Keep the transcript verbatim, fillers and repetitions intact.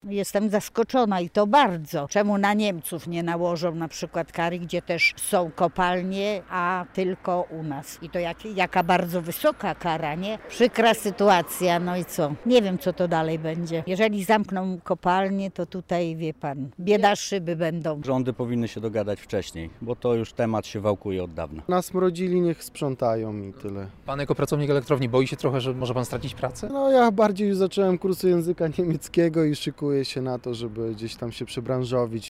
Jestem zaskoczona i to bardzo. Czemu na Niemców nie nałożą na przykład kary, gdzie też są kopalnie, a tylko u nas. I to jak, jaka bardzo wysoka kara, nie? Przykra sytuacja, no i co? Nie wiem, co to dalej będzie. Jeżeli zamkną kopalnie, to tutaj, wie pan, bieda szyby będą. Rządy powinny się dogadać wcześniej, bo to już temat się wałkuje od dawna. Nas mrodzili, niech sprzątają i tyle. Pan jako pracownik elektrowni boi się trochę, że może pan stracić pracę? No ja bardziej już zacząłem kursy języka niemieckiego i szykuję się na to, żeby gdzieś tam się przebranżowić.